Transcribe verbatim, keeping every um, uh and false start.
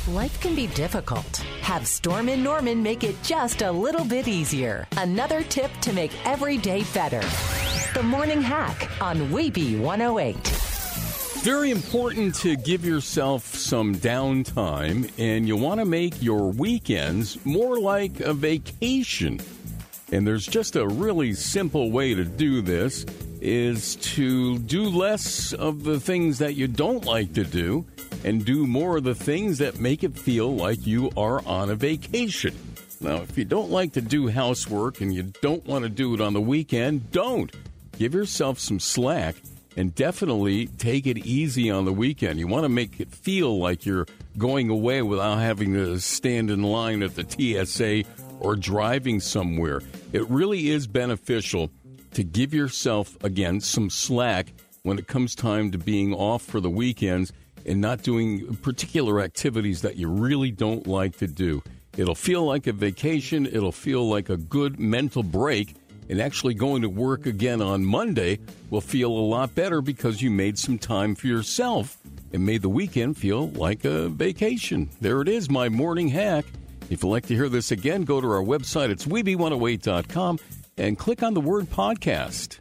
Life can be difficult. Have Storm and Norman make it just a little bit easier. Another tip to make every day better. The Morning Hack on Weeby one oh eight. Very important to give yourself some downtime, and you want to make your weekends more like a vacation. And there's just a really simple way to do this, is to do less of the things that you don't like to do and do more of the things that make it feel like you are on a vacation. Now, if you don't like to do housework and you don't want to do it on the weekend, don't. Give yourself some slack and definitely take it easy on the weekend. You want to make it feel like you're going away without having to stand in line at the T S A or driving somewhere. It really is beneficial to give yourself, again, some slack when it comes time to being off for the weekends and not doing particular activities that you really don't like to do. It'll feel like a vacation. It'll feel like a good mental break. And actually going to work again on Monday will feel a lot better because you made some time for yourself and made the weekend feel like a vacation. There it is, my morning hack. If you'd like to hear this again, go to our website. It's Weeby one oh eight dot com and click on the word podcast.